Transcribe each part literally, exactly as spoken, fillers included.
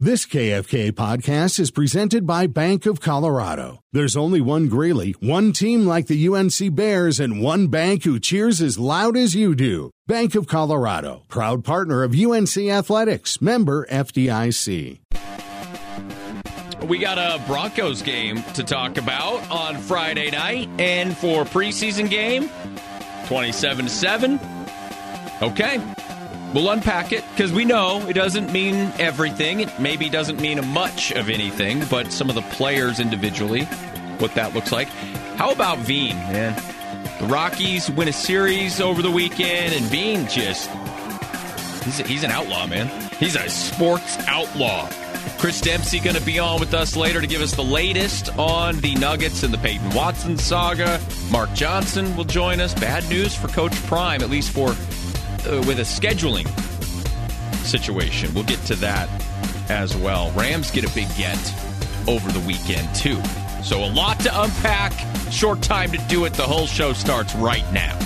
This K F K podcast is presented by Bank of Colorado. There's only one Greeley, one team like the U N C Bears, and one bank who cheers as loud as you do. Bank of Colorado, proud partner of U N C Athletics, member F D I C. We got a Broncos game to talk about on Friday night, and for preseason game, twenty-seven to seven. Okay. We'll unpack it, because we know it doesn't mean everything. It maybe doesn't mean much of anything, but some of the players individually, what that looks like. How about Veen, man? The Rockies win a series over the weekend, and Veen just, he's, a, he's an outlaw, man. He's a sports outlaw. Chris Dempsey going to be on with us later to give us the latest on the Nuggets and the Peyton Watson saga. Mark Johnson will join us. Bad news for Coach Prime, at least for Uh, with a scheduling situation. We'll get to that as well. Rams get a big get over the weekend, too. So a lot to unpack. Short time to do it. The whole show starts right now.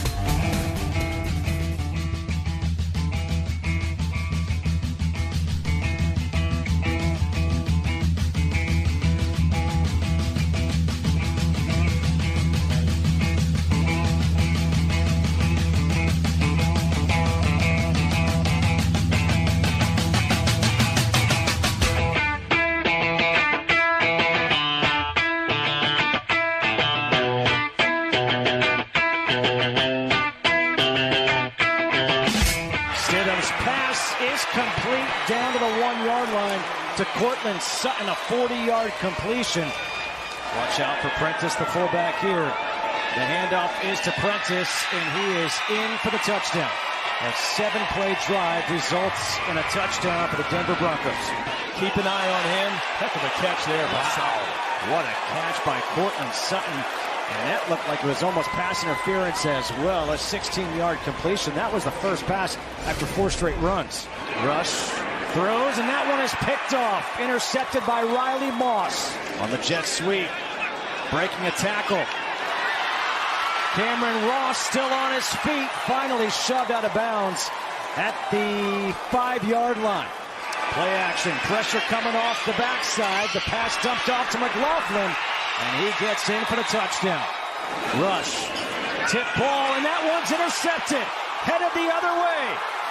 Sutton, a forty-yard completion. Watch out for Prentice, the fullback here. The handoff is to Prentice, and he is in for the touchdown. A seven-play drive results in a touchdown for the Denver Broncos. Keep an eye on him. Heck of a catch there. Wow. What a catch by Courtland Sutton. And that looked like it was almost pass interference as well. A sixteen-yard completion. That was the first pass after four straight runs. Rush throws, and that one is picked off. Intercepted by Riley Moss on the jet sweep. Breaking a tackle. Cameron Ross still on his feet. Finally shoved out of bounds at the five-yard line. Play action. Pressure coming off the backside. The pass dumped off to McLaughlin, and he gets in for the touchdown. Rush. Tip ball, and that one's intercepted. Headed the other way.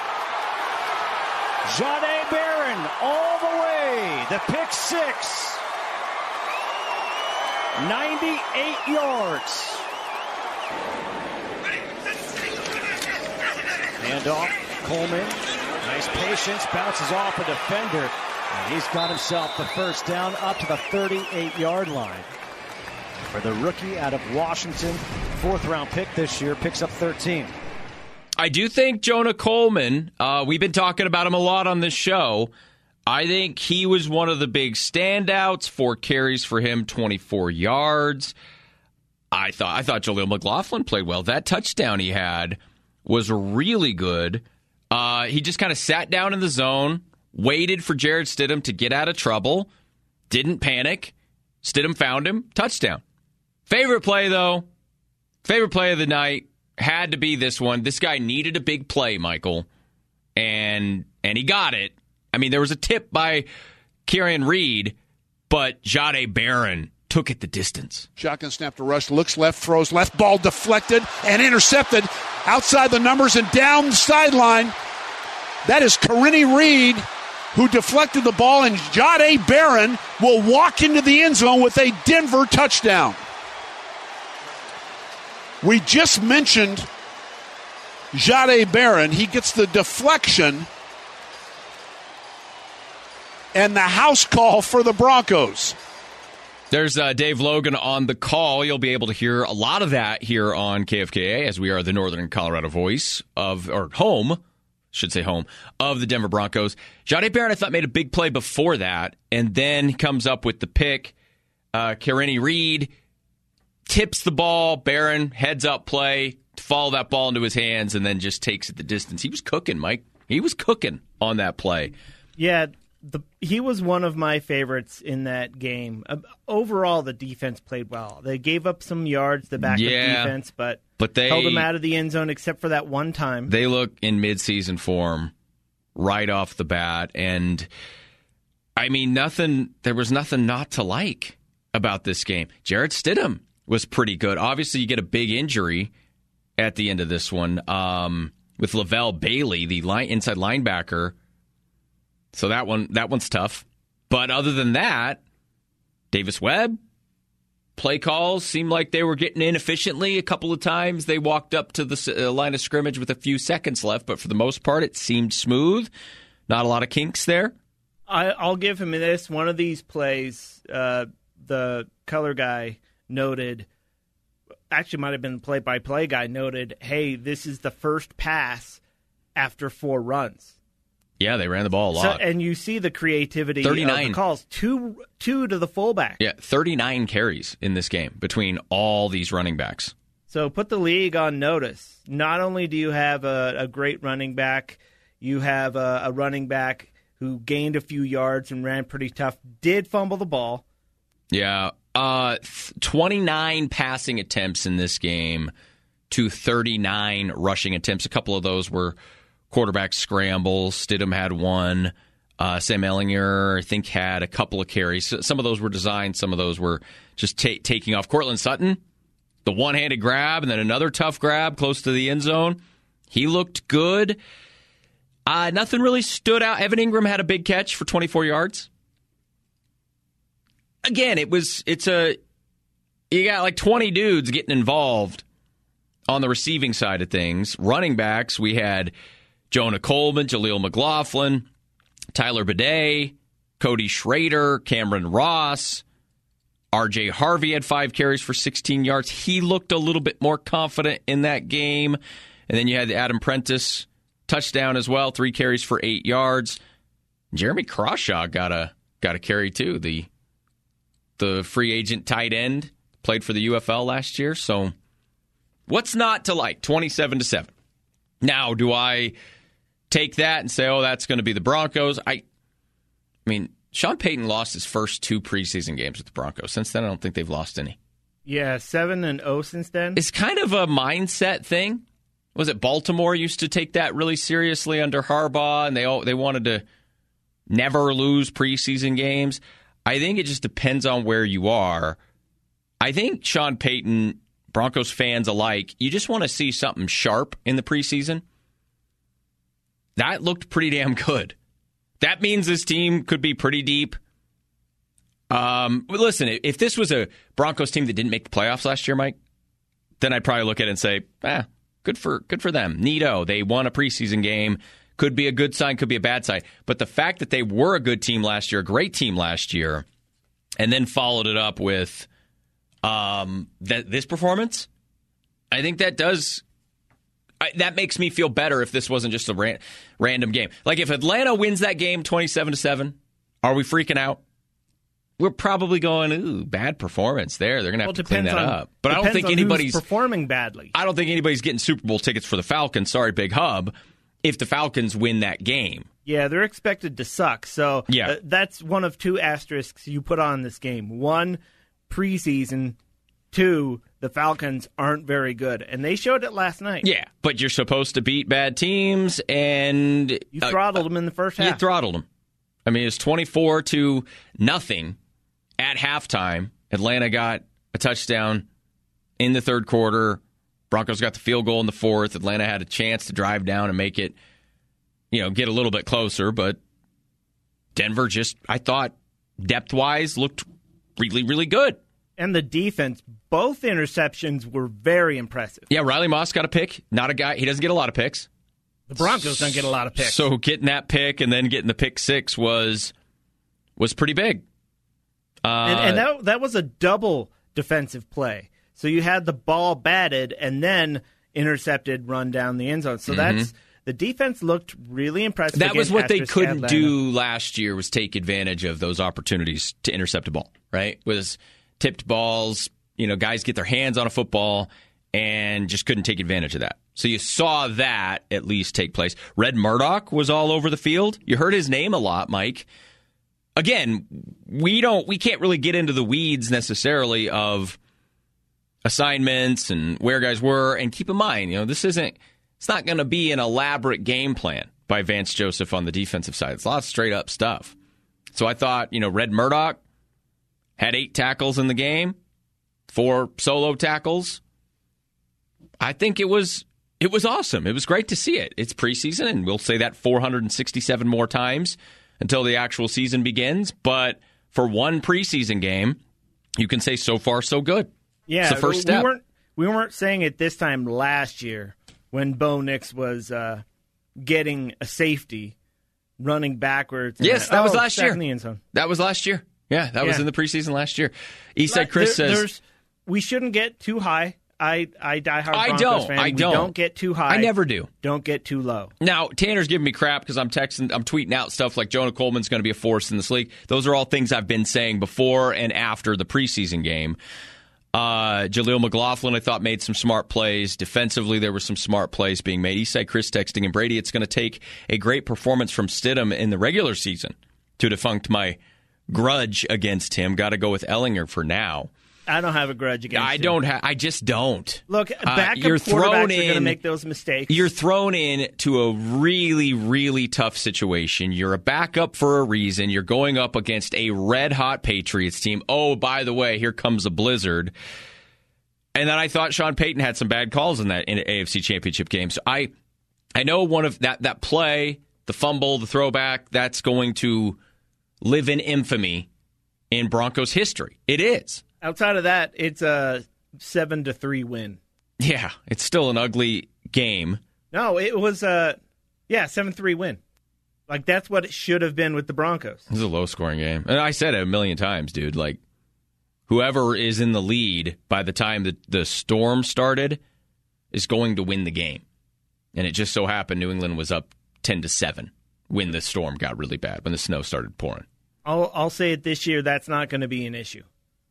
Jahdae Barron all the way. The pick six. ninety-eight yards. Handoff. Coleman. Nice patience. Bounces off a defender. And he's got himself the first down up to the thirty-eight-yard line. For the rookie out of Washington, fourth round pick this year, picks up thirteen. I do think Jonah Coleman, uh, we've been talking about him a lot on this show. I think he was one of the big standouts. Four carries for him, twenty-four yards. I thought I thought Jaleel McLaughlin played well. That touchdown he had was really good. Uh, he just kind of sat down in the zone, waited for Jarrett Stidham to get out of trouble, didn't panic. Stidham found him, touchdown. Favorite play, though, favorite play of the night, had to be this one. This guy needed a big play, Michael, and and he got it. I mean, there was a tip by Kieran Reed, but Jahdae Barron took it the distance. Shotgun snap to Rush, looks left, throws left, ball deflected and intercepted outside the numbers and down the sideline. That is Kieran Reed who deflected the ball, and Jahdae Barron will walk into the end zone with a Denver touchdown. We just mentioned Jahdae Barron. He gets the deflection and the house call for the Broncos. There's uh, Dave Logan on the call. You'll be able to hear a lot of that here on K F K A, as we are the Northern Colorado voice of, or home, should say home, of the Denver Broncos. Jahdae Barron, I thought, made a big play before that, and then comes up with the pick. Uh, Kieran Reed tips the ball. Barron heads up play to follow that ball into his hands, and then just takes it the distance. He was cooking, Mike. He was cooking on that play. Yeah, the, he was one of my favorites in that game. Uh, overall, the defense played well. They gave up some yards, the backup yeah, defense, but, but they held them out of the end zone except for that one time. They look in midseason form right off the bat, and I mean, nothing. There was nothing not to like about this game. Jarrett Stidham was pretty good. Obviously, you get a big injury at the end of this one um, with Lavelle Bailey, the line, inside linebacker. So that one, that one's tough. But other than that, Davis Webb, play calls seemed like they were getting in efficiently. A couple of times they walked up to the uh, line of scrimmage with a few seconds left, but for the most part, it seemed smooth. Not a lot of kinks there. I, I'll give him this. One of these plays, uh, the color guy noted, actually might have been the play-by-play guy, noted, hey, this is the first pass after four runs. Yeah, they ran the ball a lot. So, and you see the creativity thirty-nine of the calls. Two, two to the fullback. Yeah, thirty-nine carries in this game between all these running backs. So put the league on notice. Not only do you have a, a great running back, you have a, a running back who gained a few yards and ran pretty tough, did fumble the ball. Yeah, uh, twenty-nine passing attempts in this game to thirty-nine rushing attempts. A couple of those were quarterback scrambles. Stidham had one. Uh, Sam Ehlinger, I think, had a couple of carries. Some of those were designed. Some of those were just ta- taking off. Cortland Sutton, the one-handed grab, and then another tough grab close to the end zone. He looked good. Uh, nothing really stood out. Evan Ingram had a big catch for twenty-four yards. Again, it was it's a you got like twenty dudes getting involved on the receiving side of things. Running backs, we had Jonah Coleman, Jaleel McLaughlin, Tyler Bidet, Cody Schrader, Cameron Ross, R J Harvey had five carries for sixteen yards. He looked a little bit more confident in that game. And then you had Adam Prentice touchdown as well, three carries for eight yards. Jeremy Crawshaw got a got a carry too. The the free agent tight end played for the U F L last year. So what's not to like? twenty-seven to seven. Now, do I take that and say, oh, that's going to be the Broncos? I, I mean, Sean Payton lost his first two preseason games with the Broncos. Since then, I don't think they've lost any. Yeah, seven and oh since then. It's kind of a mindset thing. Was it Baltimore used to take that really seriously under Harbaugh, and they all, they wanted to never lose preseason games? I think it just depends on where you are. I think Sean Payton, Broncos fans alike, you just want to see something sharp in the preseason. That looked pretty damn good. That means this team could be pretty deep. Um, listen, if this was a Broncos team that didn't make the playoffs last year, Mike, then I'd probably look at it and say, ah, good for good for them. Neato, they won a preseason game. Could be a good sign, could be a bad sign. But the fact that they were a good team last year, a great team last year, and then followed it up with um, th- this performance, I think that does... I, that makes me feel better if this wasn't just a ran, random game. Like if Atlanta wins that game twenty-seven to seven, are we freaking out? We're probably going, ooh, bad performance there. They're going to have well, to clean that on, up. But I don't think anybody's performing badly. I don't think anybody's getting Super Bowl tickets for the Falcons. Sorry, Big Hub. If the Falcons win that game. Yeah, they're expected to suck. So yeah. uh, that's one of two asterisks you put on this game. One, preseason. Two, the Falcons aren't very good. And they showed it last night. Yeah, but you're supposed to beat bad teams, and... You throttled uh, them in the first half. You throttled them. I mean, it's twenty-four to nothing at halftime. Atlanta got a touchdown in the third quarter. Broncos got the field goal in the fourth. Atlanta had a chance to drive down and make it, you know, get a little bit closer. But Denver just, I thought, depth-wise, looked really, really good. And the defense, both interceptions were very impressive. Yeah, Riley Moss got a pick. Not a guy, he doesn't get a lot of picks. The Broncos don't get a lot of picks. So getting that pick and then getting the pick six was was pretty big. Uh, and and that, that was a double defensive play. So you had the ball batted and then intercepted, run down the end zone. So mm-hmm. that's the defense looked really impressive. That was what they couldn't Atlanta. do last year, was take advantage of those opportunities to intercept a ball, right? Was tipped balls, you know, guys get their hands on a football and just couldn't take advantage of that. So you saw that at least take place. Red Murdoch was all over the field. You heard his name a lot, Mike. Again, we don't, we can't really get into the weeds necessarily of assignments and where guys were. And keep in mind, you know, this isn't, it's not going to be an elaborate game plan by Vance Joseph on the defensive side. It's a lot of straight up stuff. So I thought, you know, Red Murdoch had eight tackles in the game, four solo tackles. I think it was it was awesome. It was great to see it. It's preseason, and we'll say that four hundred sixty-seven more times until the actual season begins. But for one preseason game, you can say so far so good. Yeah, it's the first step. We weren't, we weren't saying it this time last year when Bo Nix was uh, getting a safety, running backwards. Yes, that oh, was last year. In the end zone. That was last year. Yeah, that yeah. was in the preseason last year. Eastside Chris there, says we shouldn't get too high. I I die hard I Broncos don't. fan. I we don't. don't get too high. I never do. Don't get too low. Now, Tanner's giving me crap because I'm texting, I'm tweeting out stuff like Jonah Coleman's going to be a force in this league. Those are all things I've been saying before and after the preseason game. Uh, Jaleel McLaughlin, I thought, made some smart plays. Defensively, there were some smart plays being made. Eastside Chris texting, and Brady, it's going to take a great performance from Stidham in the regular season to defunct my grudge against him. Got to go with Ellinger for now. I don't have a grudge against I him. don't have. I just don't. Look, backup uh, you're quarterbacks in, are going to make those mistakes. You're thrown into a really, really tough situation. You're a backup for a reason. You're going up against a red-hot Patriots team. Oh, by the way, here comes a blizzard. And then I thought Sean Payton had some bad calls in that in A F C Championship game. So I, I know one of that that play, the fumble, the throwback, that's going to live in infamy in Broncos history. It is. Outside of that, it's a seven to three win. Yeah, it's still an ugly game. No, it was a yeah seven three win. Like that's what it should have been with the Broncos. This is a low scoring game, and I said it a million times, dude. Like whoever is in the lead by the time the the storm started is going to win the game, and it just so happened New England was up ten to seven when the storm got really bad, when the snow started pouring. I'll I'll say it this year. That's not going to be an issue.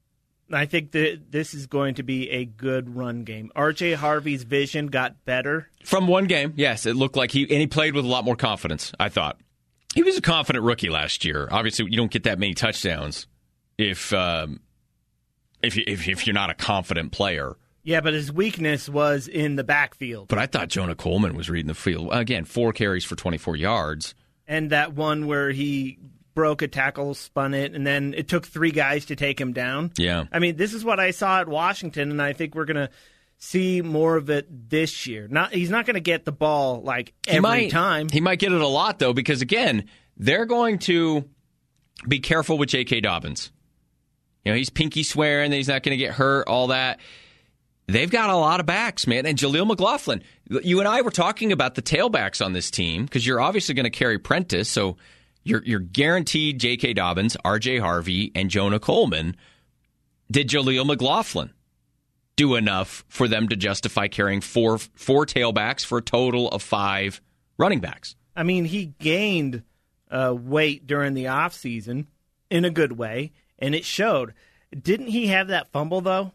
I think that this is going to be a good run game. R J Harvey's vision got better. From one game, yes. It looked like he, and he played with a lot more confidence, I thought. He was a confident rookie last year. Obviously, you don't get that many touchdowns if um, if, you, if if you're not a confident player. Yeah, but his weakness was in the backfield. But I thought Jonah Coleman was reading the field. Again, four carries for twenty-four yards. And that one where he broke a tackle, spun it, and then it took three guys to take him down. Yeah. I mean, this is what I saw at Washington, and I think we're going to see more of it this year. Not He's not going to get the ball, like, every he might, time. He might get it a lot, though, because, again, they're going to be careful with J K. Dobbins. You know, he's pinky swearing that he's not going to get hurt, all that. They've got a lot of backs, man. And Jaleel McLaughlin, you and I were talking about the tailbacks on this team, because you're obviously going to carry Prentice, so You're, you're guaranteed J K. Dobbins, R J. Harvey, and Jonah Coleman. Did Jaleel McLaughlin do enough for them to justify carrying four four tailbacks for a total of five running backs? I mean, he gained uh, weight during the offseason in a good way, and it showed. Didn't he have that fumble, though?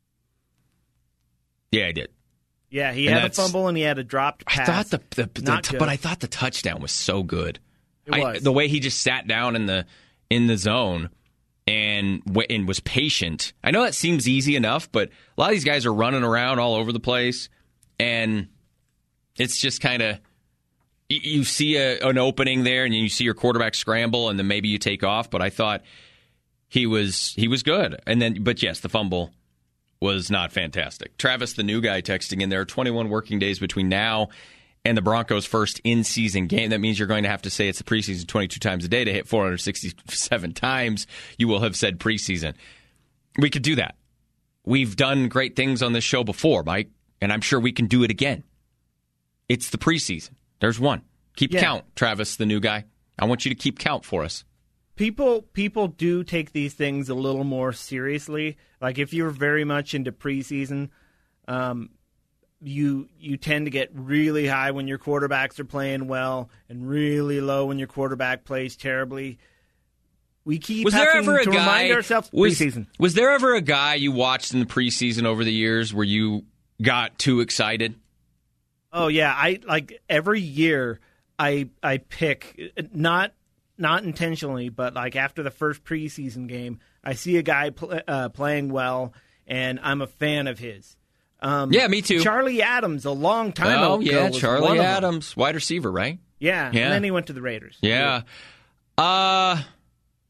Yeah, he did. Yeah, he and had a fumble and he had a dropped pass. I thought the, the, the, Not the good. But I thought the touchdown was so good. It was. I, the way he just sat down in the in the zone and and was patient. I know that seems easy enough, but a lot of these guys are running around all over the place, and it's just kind of you see a, an opening there, and you see your quarterback scramble, and then maybe you take off. But I thought he was he was good, and then but yes, the fumble was not fantastic. Travis, the new guy, texting in there are twenty-one working days between now and the Broncos' first in-season game. That means you're going to have to say it's the preseason twenty-two times a day to hit four hundred sixty-seven times. You will have said preseason. We could do that. We've done great things on this show before, Mike, and I'm sure we can do it again. It's the preseason. There's one. Keep yeah. count, Travis, the new guy. I want you to keep count for us. People people do take these things a little more seriously. Like if you're very much into preseason, um, you you tend to get really high when your quarterbacks are playing well and really low when your quarterback plays terribly. We keep was having there ever a to guy, remind ourselves was, preseason. Was there ever a guy you watched in the preseason over the years where you got too excited? Oh yeah, I like every year I I pick not not intentionally, but like after the first preseason game, I see a guy pl- uh, playing well, and I'm a fan of his. Um, yeah, me too. Charlie Adams, a long time oh, ago. yeah, was Charlie one of Adams, wide receiver, right? Yeah, yeah, and then he went to the Raiders. Yeah. Uh,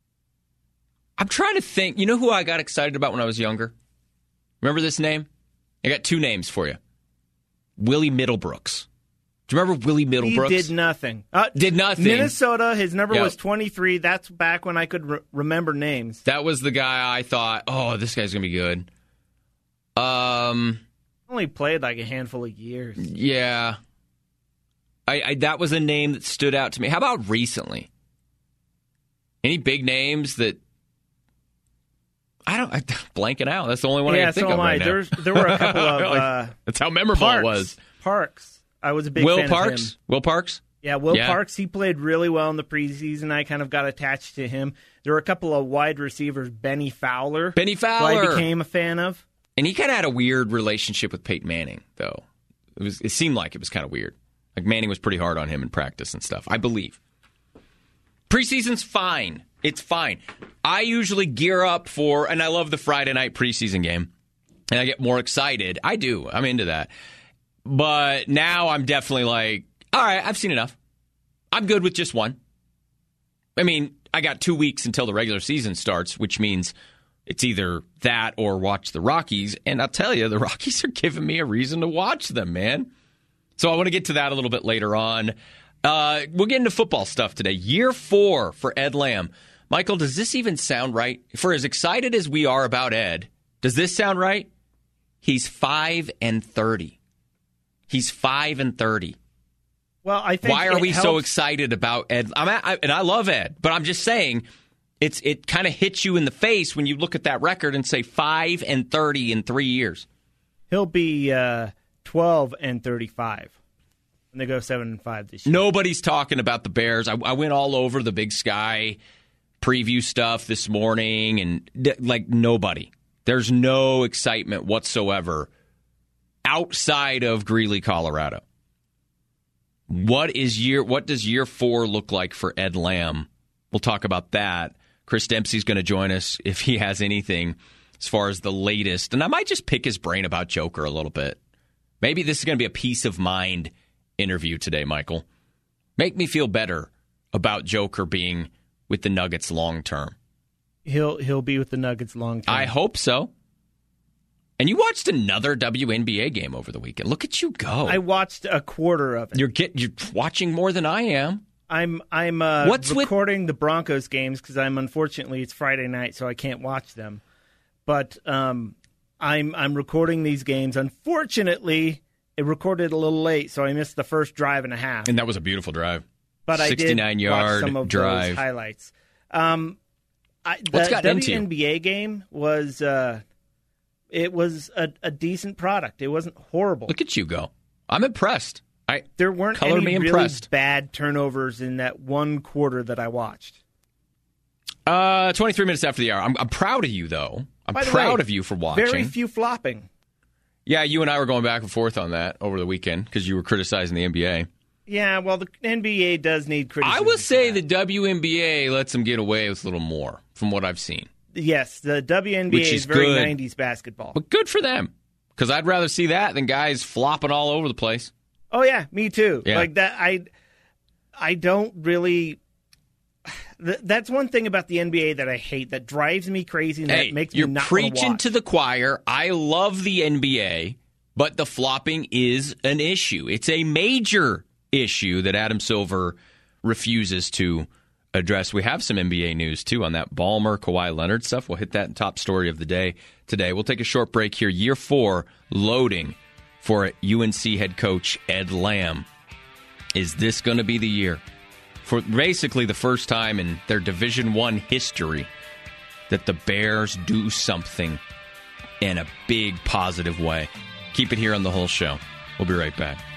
I'm trying to think. You know who I got excited about when I was younger? Remember this name? I got two names for you. Willie Middlebrooks. Do you remember Willie Middlebrooks? He did nothing. Uh, did nothing. Minnesota, his number yep. was twenty-three. That's back when I could re- remember names. That was the guy I thought, oh, this guy's going to be good. Um, Only played like a handful of years. Yeah. I, I That was a name that stood out to me. How about recently? Any big names that... I don't... I'm blanking out. That's the only one yeah, I can think so of right I. now. There's, there were a couple of... Uh, That's how memorable Parks, it was. Parks. I was a big Will fan Parks? of him. Will Parks? Yeah, Will yeah. Parks, he played really well in the preseason. I kind of got attached to him. There were a couple of wide receivers, Benny Fowler. Benny Fowler. Who I became a fan of. And he kind of had a weird relationship with Peyton Manning, though. It was. It seemed like it was kind of weird. Like Manning was pretty hard on him in practice and stuff, I believe. Preseason's fine. It's fine. I usually gear up for, and I love the Friday night preseason game, and I get more excited. I do. I'm into that. But now I'm definitely like, all right, I've seen enough. I'm good with just one. I mean, I got two weeks until the regular season starts, which means it's either that or watch the Rockies. And I'll tell you, the Rockies are giving me a reason to watch them, man. So I want to get to that a little bit later on. Uh, we'll get into football stuff today. Year four for Ed Lamb. Michael, does this even sound right? For as excited as we are about Ed, does this sound right? He's five and thirty. He's five and thirty. Well, I think why are we helps. so excited about Ed? I'm at, I, and I love Ed, but I'm just saying, it's it kind of hits you in the face when you look at that record and say five and thirty in three years. He'll be uh, twelve and thirty-five when they go seven and five this year. Nobody's talking about the Bears. I, I went all over the Big Sky preview stuff this morning, and like nobody. There's no excitement whatsoever outside of Greeley, Colorado. What is year? What does year four look like for Ed Lamb? We'll talk about that. Chris Dempsey's going to join us if he has anything as far as the latest. And I might just pick his brain about Joker a little bit. Maybe this is going to be a peace of mind interview today, Michael. Make me feel better about Joker being with the Nuggets long term. He'll he'll be with the Nuggets long term. I hope so. And you watched another W N B A game over the weekend. Look at you go. I watched a quarter of it. You're get you're watching more than I am. I'm I'm uh, What's recording with... the Broncos games because I'm unfortunately it's Friday night, so I can't watch them. But um, I'm I'm recording these games. Unfortunately, it recorded a little late, so I missed the first drive and a half. And that was a beautiful drive. But I did sixty-nine yard watch some of drive. those highlights. Um, I, the What's gotten into you? W N B A game was uh, it was a, a decent product. It wasn't horrible. Look at you go. I'm impressed. I there weren't color any me really impressed. bad turnovers in that one quarter that I watched. Uh, twenty-three minutes after the hour. I'm, I'm proud of you, though. I'm By the proud way, of you for watching. Very few flopping. Yeah, you and I were going back and forth on that over the weekend because you were criticizing the N B A. Yeah, well, the N B A does need criticism. I will say the W N B A lets them get away with a little more from what I've seen. Yes, the W N B A Which is, is very good. nineties basketball. But good for them because I'd rather see that than guys flopping all over the place. Oh yeah, me too. Yeah. Like that, I, I don't really. Th- that's one thing about the N B A that I hate. That drives me crazy. And Hey, that makes you're me not wanna preaching watch. to the choir. I love the N B A, but the flopping is an issue. It's a major issue that Adam Silver refuses to address. We have some N B A news, too, on that Ballmer, Kawhi Leonard stuff. We'll hit that in top story of the day today. We'll take a short break here. Year four loading for U N C head coach Ed Lamb. Is this going to be the year? For basically the first time in their Division One history that the Bears do something in a big positive way. Keep it here on The Whole Show. We'll be right back.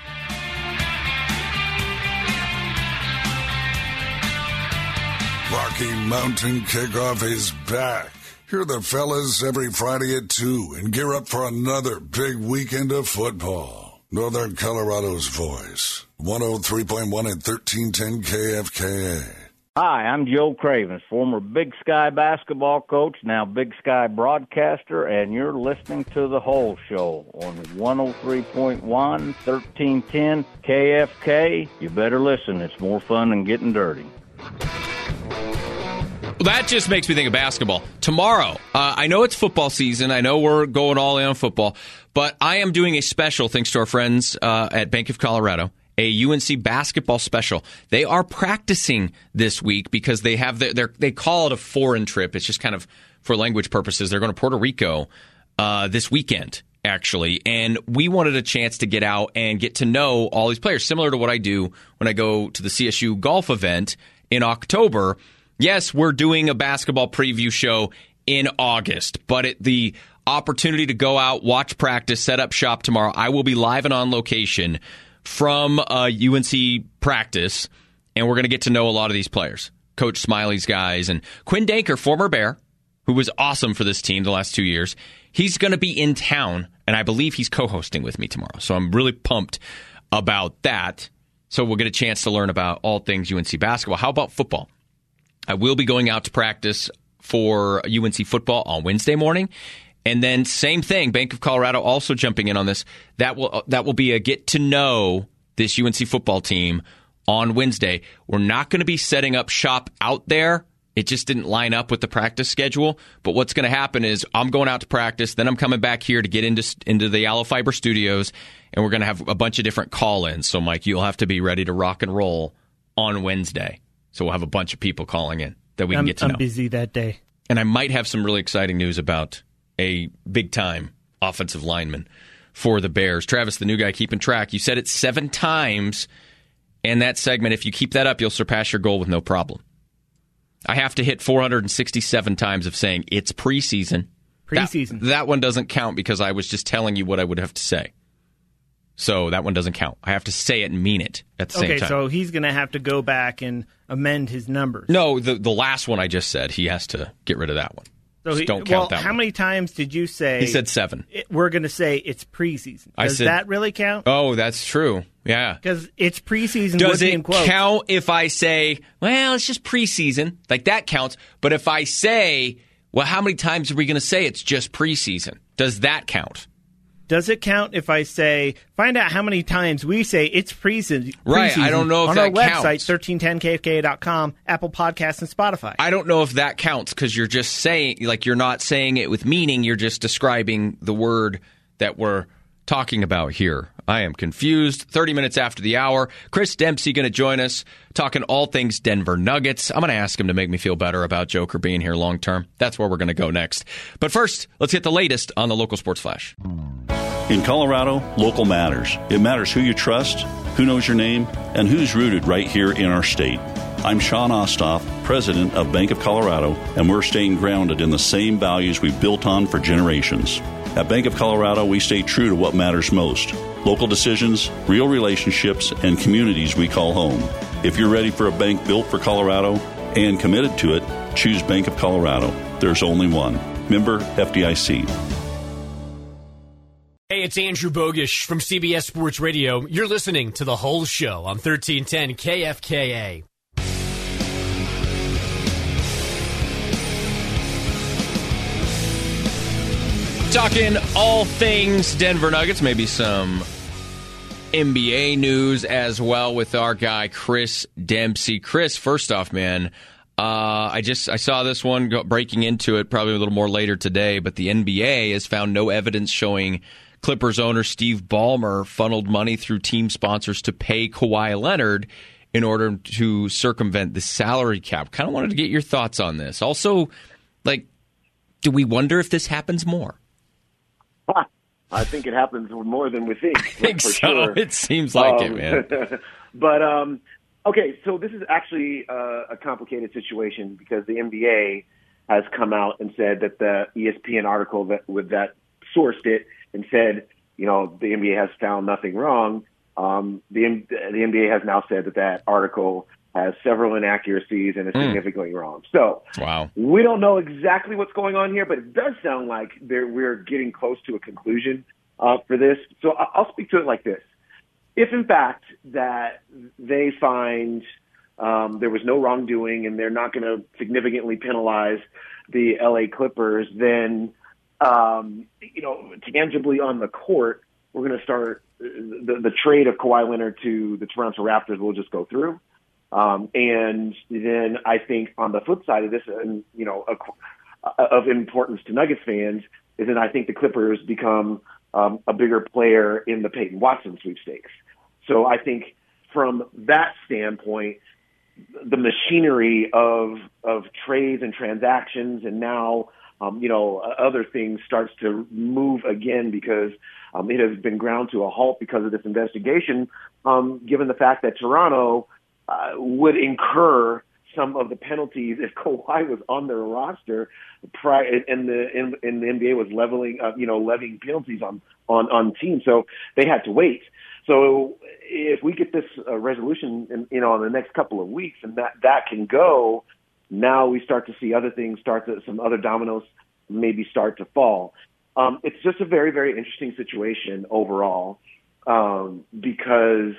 Rocky Mountain Kickoff is back. Hear the fellas every Friday at two and gear up for another big weekend of football. Northern Colorado's voice. one oh three point one and thirteen ten K F K A. Hi, I'm Joe Cravens, former Big Sky basketball coach, now Big Sky broadcaster, and you're listening to The Whole Show on one oh three point one, thirteen ten K F K. You better listen. It's more fun than getting dirty. That just makes me think of basketball. Tomorrow, uh, I know it's football season. I know we're going all in on football, but I am doing a special, thanks to our friends uh, at Bank of Colorado, a U N C basketball special. They are practicing this week because they have their, their they call it a foreign trip. It's just kind of for language purposes. They're going to Puerto Rico uh, this weekend, actually, and we wanted a chance to get out and get to know all these players, similar to what I do when I go to the C S U golf event in October. Yes, we're doing a basketball preview show in August, but it, the opportunity to go out, watch practice, set up shop tomorrow, I will be live and on location from a U N C practice, and we're going to get to know a lot of these players, Coach Smiley's guys, and Quinn Danker, former Bear, who was awesome for this team the last two years. He's going to be in town, and I believe he's co-hosting with me tomorrow, so I'm really pumped about that. So we'll get a chance to learn about all things U N C basketball. How about football? I will be going out to practice for U N C football on Wednesday morning. And then same thing, Bank of Colorado also jumping in on this. That will that will be a get to know this U N C football team on Wednesday. We're not going to be setting up shop out there. It just didn't line up with the practice schedule. But what's going to happen is I'm going out to practice, then I'm coming back here to get into into the Allo Fiber studios, and we're going to have a bunch of different call-ins. So, Mike, you'll have to be ready to rock and roll on Wednesday. So we'll have a bunch of people calling in that we can I'm, get to I'm know. I'm busy that day. And I might have some really exciting news about a big-time offensive lineman for the Bears. Travis, the new guy keeping track. You said it seven times in that segment. If you keep that up, you'll surpass your goal with no problem. I have to hit four hundred sixty-seven times of saying it's preseason. Preseason. That, that one doesn't count because I was just telling you what I would have to say. So that one doesn't count. I have to say it and mean it at the okay, same time. so he's going to have to go back and amend his numbers. No, the the last one I just said, he has to get rid of that one. So Just he, don't count well, that how one. many times did you say? He said seven. It, we're going to say it's preseason. Does I said, that really count? Oh, that's true. Yeah. Because it's preseason. Does it it count if I say, well, it's just preseason? Like, that counts. But if I say, well, how many times are we going to say it's just preseason? Does that count? Does it count if I say, find out how many times we say it's preseason? Right, I don't know if on that our website, counts. thirteen ten K F K A dot com, Apple Podcasts, and Spotify. I don't know if that counts because you're just saying, like, you're not saying it with meaning. You're just describing the word that we're talking about here. I am confused. thirty minutes after the hour, Chris Dempsey going to join us talking all things Denver Nuggets. I'm going to ask him to make me feel better about Joker being here long term. That's where we're going to go next. But first, let's get the latest on the Local Sports Flash. In Colorado, local matters. It matters who you trust, who knows your name, and who's rooted right here in our state. I'm Sean Ostoff, president of Bank of Colorado, and we're staying grounded in the same values we've built on for generations. At Bank of Colorado, we stay true to what matters most: local decisions, real relationships, and communities we call home. If you're ready for a bank built for Colorado and committed to it, choose Bank of Colorado. There's only one. Member F D I C. Hey, it's Andrew Bogish from C B S Sports Radio. You're listening to The Whole Show on thirteen ten K F K A. Talking all things Denver Nuggets, maybe some N B A news as well with our guy Chris Dempsey. Chris, first off, man, uh, I just I saw this one go, breaking into it probably a little more later today, but the N B A has found no evidence showing Clippers owner Steve Ballmer funneled money through team sponsors to pay Kawhi Leonard in order to circumvent the salary cap. Kind of wanted to get your thoughts on this. Also, like, do we wonder if this happens more? I think it happens more than we think. I think for so. Sure. It seems like um, it, man. But, um, okay, so this is actually uh, a complicated situation because the N B A has come out and said that the E S P N article that with that sourced it and said, you know, the N B A has found nothing wrong. Um, the, the N B A has now said that that article has several inaccuracies and is Mm. significantly wrong. So Wow. we don't know exactly what's going on here, but it does sound like there, we're getting close to a conclusion uh, for this. So I- I'll speak to it like this. If, in fact, that they find um, there was no wrongdoing and they're not going to significantly penalize the L A Clippers, then, um, you know, tangibly on the court, we're going to start the, the trade of Kawhi Leonard to the Toronto Raptors will just go through. Um, and then I think on the flip side of this, and you know, a, of importance to Nuggets fans, is that I think the Clippers become um, a bigger player in the Peyton Watson sweepstakes. So I think from that standpoint, the machinery of of trades and transactions, and now um, you know other things starts to move again because um, it has been ground to a halt because of this investigation. Um, given the fact that Toronto uh, would incur some of the penalties if Kawhi was on their roster, prior, and the and, and the N B A was leveling, uh, you know, levying penalties on on on teams, so they had to wait. So if we get this uh, resolution, in, you know, in the next couple of weeks, and that that can go, now we start to see other things start to, some other dominoes maybe start to fall. Um, it's just a very, very interesting situation overall, um, because,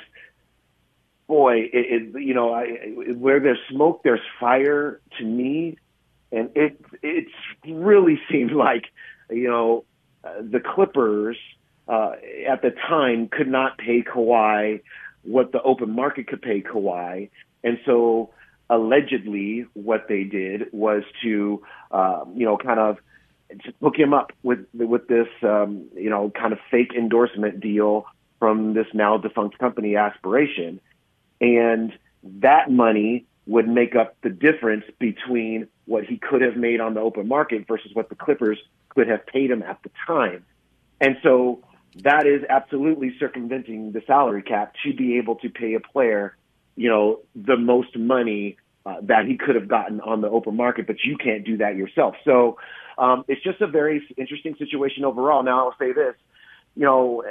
boy, it, it, you know, I, where there's smoke, there's fire to me, and it it's really seemed like, you know, uh, the Clippers uh, at the time could not pay Kawhi what the open market could pay Kawhi, and so allegedly what they did was to, uh, you know, kind of just hook him up with with this, um, you know, kind of fake endorsement deal from this now defunct company, Aspiration. And that money would make up the difference between what he could have made on the open market versus what the Clippers could have paid him at the time. And so that is absolutely circumventing the salary cap to be able to pay a player, you know, the most money uh, that he could have gotten on the open market, but you can't do that yourself. So um, it's just a very interesting situation overall. Now I'll say this, you know,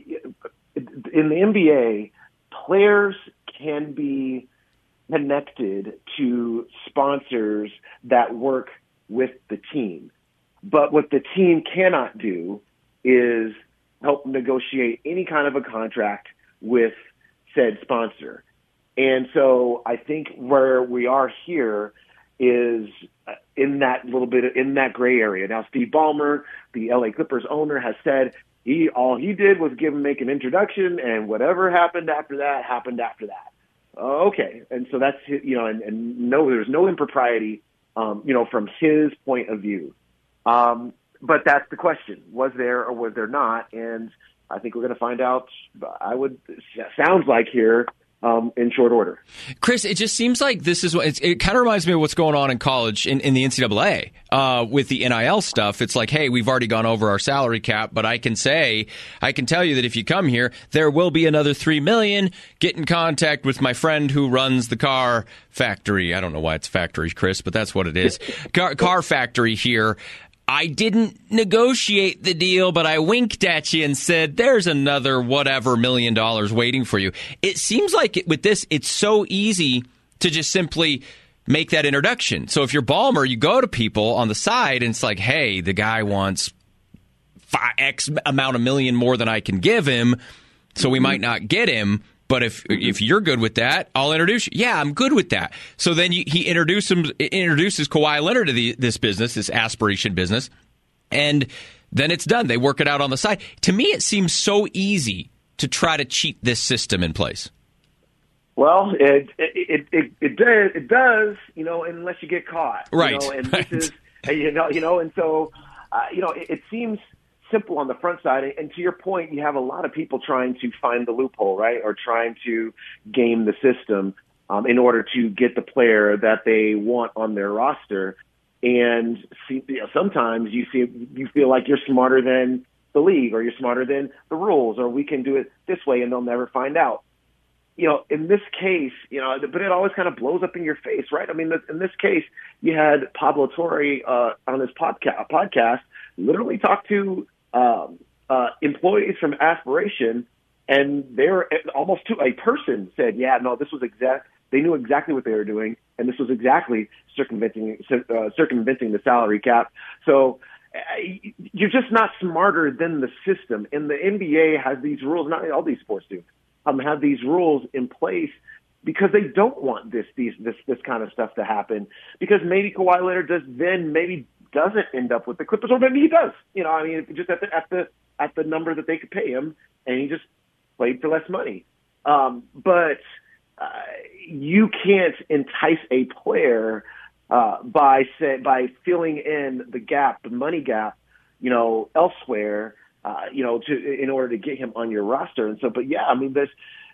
in the N B A, players can be connected to sponsors that work with the team. But what the team cannot do is help negotiate any kind of a contract with said sponsor. And so I think where we are here is in that little bit, in that gray area. Now, Steve Ballmer, the L A Clippers owner, has said he all he did was give him, make an introduction, and whatever happened after that happened after that. Uh, okay, and so that's, you know, and, and no, there's no impropriety, um, you know, from his point of view. Um, but that's the question: was there or was there not? And I think we're going to find out. I would sounds like here. Um, in short order. Chris, it just seems like this is what it's, it kind of reminds me of what's going on in college in, in the N C double A uh, with the N I L stuff. It's like, hey, we've already gone over our salary cap, but I can say, I can tell you that if you come here, there will be another three million. Get in contact with my friend who runs the car factory. I don't know why it's factory, Chris, but that's what it is. Car, car factory here. I didn't negotiate the deal, but I winked at you and said, there's another whatever million dollars waiting for you. It seems like it, with this, it's so easy to just simply make that introduction. So if you're Ballmer, you go to people on the side and it's like, hey, the guy wants five X amount of million more than I can give him, so we might not get him. But if if you're good with that, I'll introduce you. Yeah, I'm good with that. So then you, he introduce him, introduces Kawhi Leonard to the, this business, this Aspiration business, and then it's done. They work it out on the side. To me, it seems so easy to try to cheat this system in place. Well, it it it it does, it does, you know, unless you get caught, right? You know, and right. this is, you know, you know, and so, uh, you know, it, it seems simple on the front side, and to your point, you have a lot of people trying to find the loophole, right, or trying to game the system um, in order to get the player that they want on their roster. And see, you know, sometimes you see you feel like you're smarter than the league, or you're smarter than the rules, or we can do it this way, and they'll never find out. You know, in this case, you know, but it always kind of blows up in your face, right? I mean, in this case, you had Pablo Torre uh, on his podca- podcast literally talk to Um, uh, employees from Aspiration, and they're almost to a person said, yeah, no, this was exact. They knew exactly what they were doing, and this was exactly circumventing uh, circumventing the salary cap. So uh, you're just not smarter than the system. And the N B A has these rules, not all these sports do, um, have these rules in place because they don't want this these this this kind of stuff to happen. Because maybe Kawhi Leonard does then maybe. doesn't end up with the Clippers, or maybe he does. You know, I mean, just at the at the at the number that they could pay him, and he just played for less money. Um, but uh, you can't entice a player uh, by say, by filling in the gap, the money gap, you know, elsewhere, uh, you know, to in order to get him on your roster. And so, but yeah, I mean, there's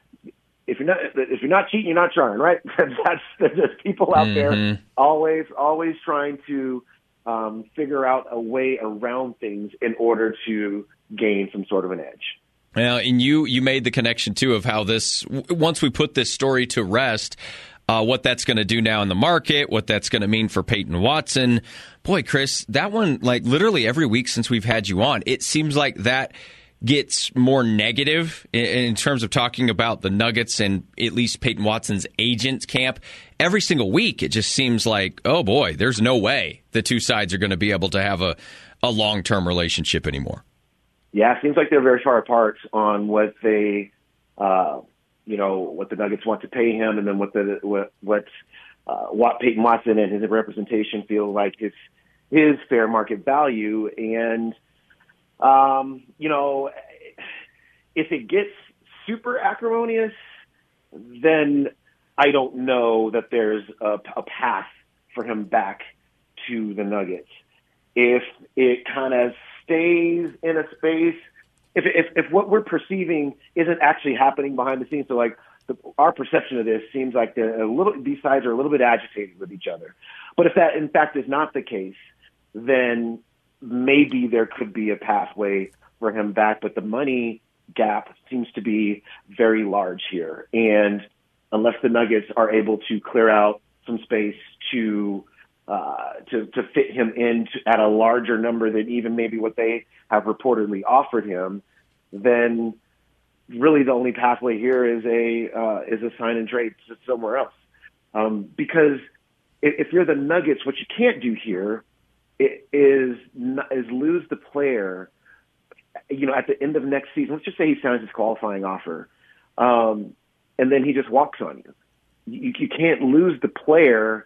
if you're not if you're not cheating, you're not trying, right? That's there's people out mm-hmm. there always always trying to um, figure out a way around things in order to gain some sort of an edge. Well, and you you made the connection too of how this once we put this story to rest. Uh, what that's going to do now in the market, what that's going to mean for Peyton Watson. Boy, Chris, that one, like literally every week since we've had you on, it seems like that gets more negative in, in terms of talking about the Nuggets and at least Peyton Watson's agent camp. Every single week, it just seems like, oh boy, there's no way the two sides are going to be able to have a, a long-term relationship anymore. Yeah, it seems like they're very far apart on what they uh, – you know, what the Nuggets want to pay him, and then what the what what, uh, what Peyton Watson and his representation feel like his his fair market value. And um, you know, if it gets super acrimonious, then I don't know that there's a, a path for him back to the Nuggets. If it kind of stays in a space. If, if if what we're perceiving isn't actually happening behind the scenes, so like the, our perception of this seems like a little, these sides are a little bit agitated with each other. But if that in fact is not the case, then maybe there could be a pathway for him back. But the money gap seems to be very large here, and unless the Nuggets are able to clear out some space to uh, to to fit him in to, at a larger number than even maybe what they have reportedly offered him, then really the only pathway here is a uh, is a sign and trade somewhere else. Um, because if, if you're the Nuggets, what you can't do here is is lose the player. You know, at the end of next season, let's just say he signs his qualifying offer, um, and then he just walks on you. You, you can't lose the player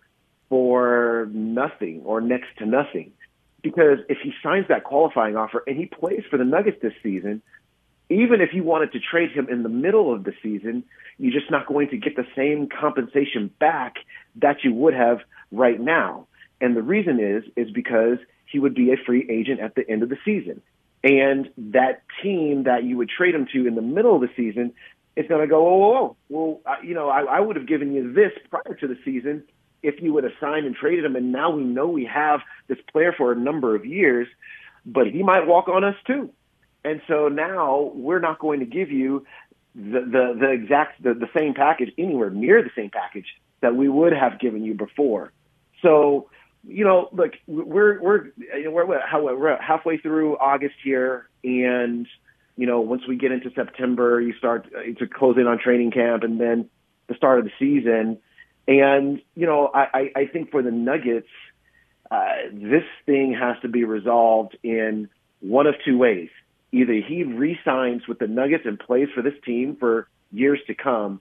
for nothing or next to nothing. Because if he signs that qualifying offer and he plays for the Nuggets this season, even if you wanted to trade him in the middle of the season, you're just not going to get the same compensation back that you would have right now. And the reason is, is because he would be a free agent at the end of the season. And that team that you would trade him to in the middle of the season is going to go, oh, oh, oh, well, I, you know, I, I would have given you this prior to the season if you would have signed and traded him, and now we know we have this player for a number of years, but he might walk on us too. And so now we're not going to give you the the, the exact the, the same package, anywhere near the same package that we would have given you before. So, you know, look, we're we're we're, we're halfway through August here, and you know, once we get into September, you start to close in on training camp, and then the start of the season. And, you know, I, I think for the Nuggets, uh, this thing has to be resolved in one of two ways. Either he re-signs with the Nuggets and plays for this team for years to come,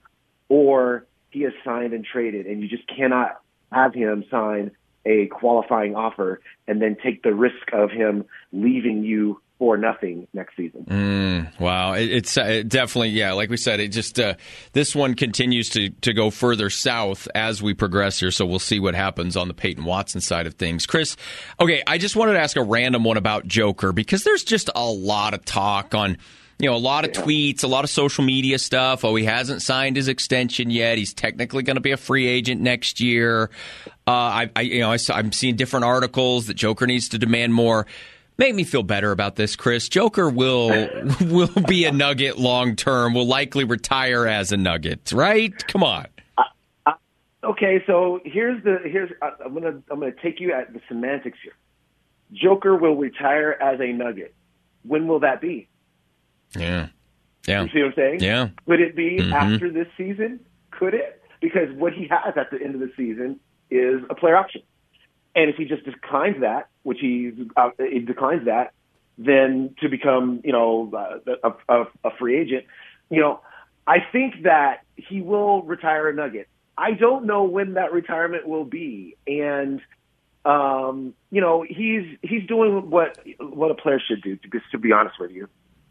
or he is signed and traded, and you just cannot have him sign a qualifying offer and then take the risk of him leaving you for nothing next season. Mm, wow. It, it's it definitely, yeah, like we said, it just, uh, this one continues to, to go further south as we progress here. So we'll see what happens on the Peyton Watson side of things. Chris, okay, I just wanted to ask a random one about Joker, because there's just a lot of talk on, you know, a lot of yeah. tweets, a lot of social media stuff. Oh, he hasn't signed his extension yet. He's technically going to be a free agent next year. Uh, I, I, you know, I, I'm seeing different articles that Joker needs to demand more. Make me feel better about this, Chris. Joker will will be a Nugget long term. Will likely retire as a Nugget, right? Come on. Uh, uh, okay, so here's the here's uh, I'm gonna I'm gonna take you at the semantics here. Joker will retire as a Nugget. When will that be? Yeah, yeah. You see what I'm saying? Yeah. Could it be mm-hmm. after this season? Could it? Because what he has at the end of the season is a player option. And if he just declines that, which he, uh, he declines that, then to become, you know, uh, a, a, a free agent, you know, I think that he will retire a Nugget. I don't know when that retirement will be. And, um, you know, he's he's doing what what a player should do, to, to be honest with you.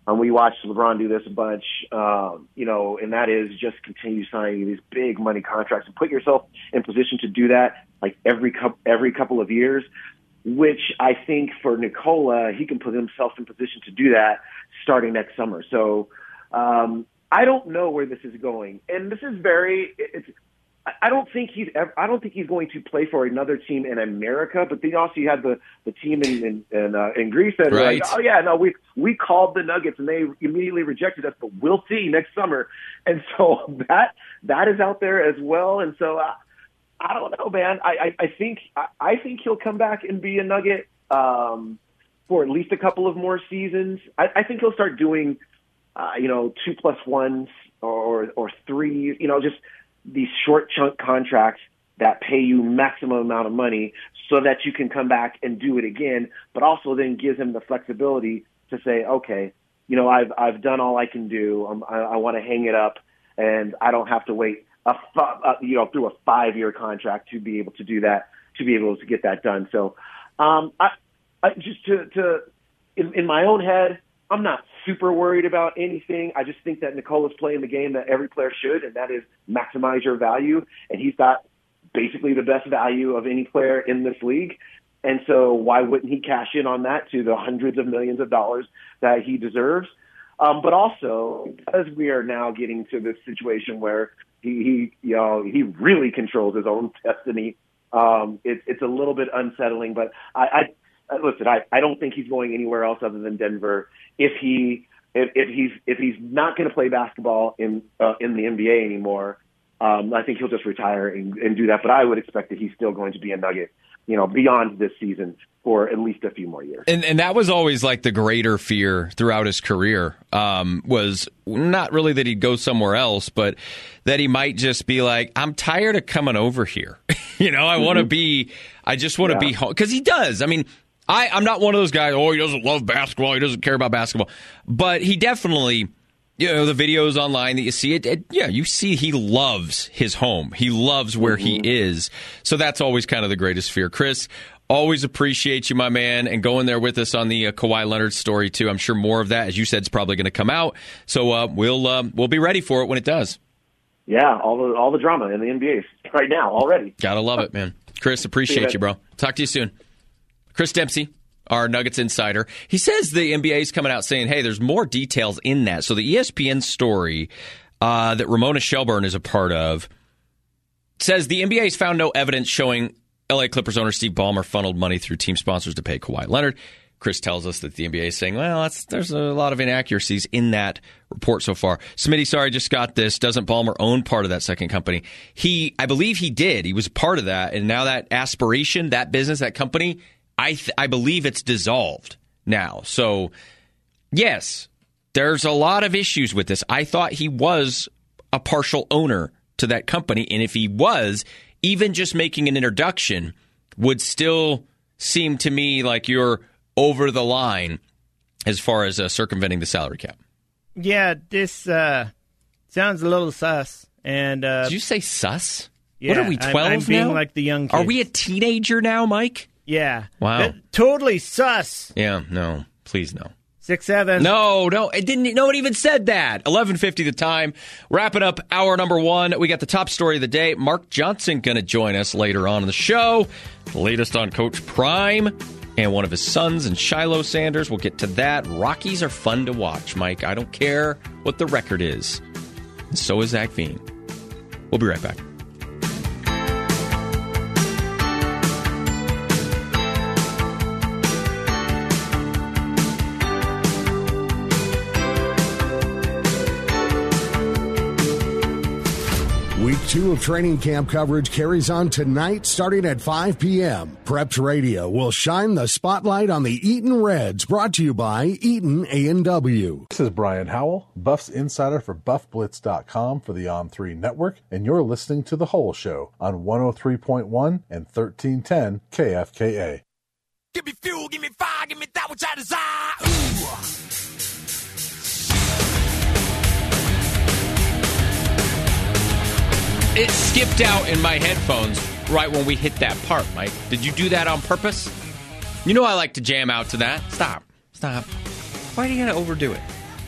Um, we watched LeBron do this a bunch, um, you know, and that is just continue signing these big money contracts and put yourself in position to do that like every couple, every couple of years, which I think for Nikola, he can put himself in position to do that starting next summer. So um, I don't know where this is going. And this is very, it's, I don't think he's ever, I don't think he's going to play for another team in America. But then also you had the, the team in in, in, uh, in Greece that right. were like, oh yeah, no, we we called the Nuggets and they immediately rejected us, but we'll see next summer. And so that that is out there as well. And so uh, I don't know, man. I I, I think I, I think he'll come back and be a Nugget um, for at least a couple of more seasons. I, I think he'll start doing uh, you know two plus ones or or three. You know just. These short chunk contracts that pay you maximum amount of money so that you can come back and do it again, but also then gives him the flexibility to say, okay, you know, I've, I've done all I can do. Um, I, I want to hang it up and I don't have to wait a, uh, you know, through a five year contract to be able to do that, to be able to get that done. So, um, I, I just to, to, in, in my own head, I'm not super worried about anything. I just think that Nikola's playing the game that every player should, and that is maximize your value. And he's got basically the best value of any player in this league. And so why wouldn't he cash in on that to the hundreds of millions of dollars that he deserves? Um, but also, because we are now getting to this situation where he, he you know, he really controls his own destiny, um, it, it's a little bit unsettling. But I, I Listen, I, I don't think he's going anywhere else other than Denver. If he if, if he's if he's not going to play basketball in uh, in the N B A anymore, um, I think he'll just retire and, and do that. But I would expect that he's still going to be a Nugget, you know, beyond this season for at least a few more years. And and that was always like the greater fear throughout his career, um, was not really that he'd go somewhere else, but that he might just be like, I'm tired of coming over here. you know, I mm-hmm. want to be, I just want to yeah. be home. Because he does. I mean, I, I'm not one of those guys, oh, he doesn't love basketball, he doesn't care about basketball. But he definitely, you know, the videos online that you see, it, it yeah, you see he loves his home. He loves where mm-hmm. he is. So that's always kind of the greatest fear. Chris, always appreciate you, my man, and going there with us on the uh, Kawhi Leonard story, too. I'm sure more of that, as you said, is probably going to come out. So uh, we'll uh, we'll be ready for it when it does. Yeah, all the all the drama in the N B A right now already. Gotta love it, man. Chris, appreciate you, bro. Talk to you soon. Chris Dempsey, our Nuggets insider. He says the N B A is coming out saying, hey, there's more details in that. So the E S P N story uh, that Ramona Shelburne is a part of says the N B A has found no evidence showing L A Clippers owner Steve Ballmer funneled money through team sponsors to pay Kawhi Leonard. Chris tells us that the N B A is saying, well, that's, there's a lot of inaccuracies in that report so far. Smitty, sorry, just got this. Doesn't Ballmer own part of that second company? He, I believe he did. He was part of that. And now that aspiration, that business, that company, I th- I believe it's dissolved now. So, yes, there's a lot of issues with this. I thought he was a partial owner to that company. And if he was, even just making an introduction would still seem to me like you're over the line as far as uh, circumventing the salary cap. Yeah, this uh, sounds a little sus. And uh, did you say sus? Yeah, what are we, twelve I'm, I'm being now? like the young kids. Are we a teenager now, Mike? Yeah. Wow. That, totally sus. Yeah, no. Please, no. Six, seven. No, no. It didn't. No one even said that. eleven fifty the time. Wrapping up hour number one. We got the top story of the day. Mark Johnson going to join us later on in the show. The latest on Coach Prime and one of his sons and Shiloh Sanders. We'll get to that. Rockies are fun to watch, Mike. I don't care what the record is. And so is Zach Veen. We'll be right back. Week two of training camp coverage carries on tonight starting at five p.m. Preps Radio will shine the spotlight on the Eaton Reds, brought to you by Eaton A and W. This is Brian Howell, Buffs insider for Buff Blitz dot com for the On three Network, and you're listening to The Whole Show on one oh three point one and thirteen ten K F K A. Give me fuel, give me fire, give me that which I desire. Ooh. It skipped out in my headphones right when we hit that part, Mike. Did you do that on purpose? You know I like to jam out to that. Stop. Stop. Why do you got to overdo it?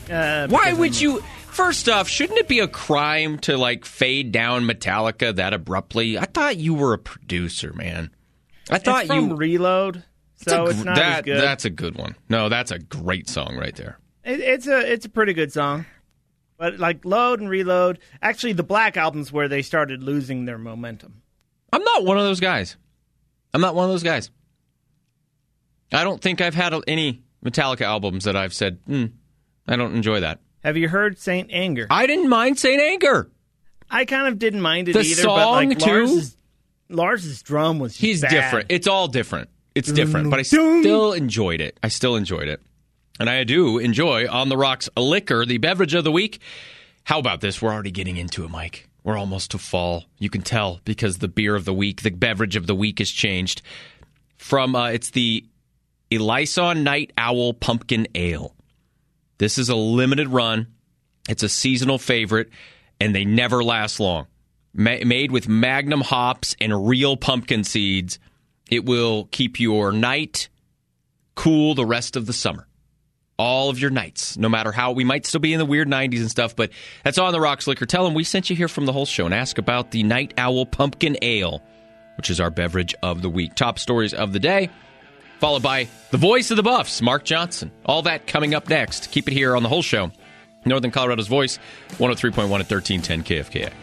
Uh, Why would you... First off, shouldn't it be a crime to, like, fade down Metallica that abruptly? I thought you were a producer, man. I thought it's from you... Reload, so it's, it's not that, as good. That's a good one. No, that's a great song right there. It, it's a it's a pretty good song. But, like, Load and Reload... Actually, the Black Album's where they started losing their momentum. I'm not one of those guys. I'm not one of those guys. I don't think I've had any Metallica albums that I've said, hmm, I don't enjoy that. Have you heard Saint Anger? I didn't mind Saint Anger. I kind of didn't mind it the either. Song but like too? Lars's, Lars's drum was just He's bad. different. It's all different. It's different, but I still enjoyed it. I still enjoyed it. And I do enjoy On the Rocks liquor, the beverage of the week. How about this? We're already getting into it, Mike. We're almost to fall. You can tell because the beer of the week, the beverage of the week has changed. From uh, it's the Elyson Night Owl Pumpkin Ale. This is a limited run. It's a seasonal favorite, and they never last long. Ma- made with Magnum hops and real pumpkin seeds, it will keep your night cool the rest of the summer. All of your nights, no matter how. We might still be in the weird nineties and stuff, but that's On the Rocks Liquor. Tell them we sent you here from the whole show and ask about the Night Owl Pumpkin Ale, which is our beverage of the week. Top stories of the day, followed by the voice of the Buffs, Mark Johnson. All that coming up next. Keep it here on the whole show. Northern Colorado's Voice, one oh three point one at thirteen ten K F K A.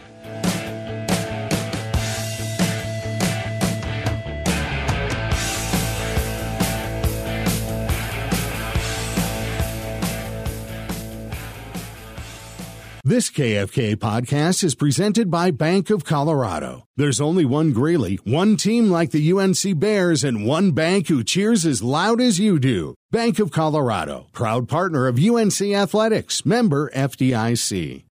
This K F K podcast is presented by Bank of Colorado. There's only one Greeley, one team like the U N C Bears, and one bank who cheers as loud as you do. Bank of Colorado, proud partner of U N C Athletics, member F D I C.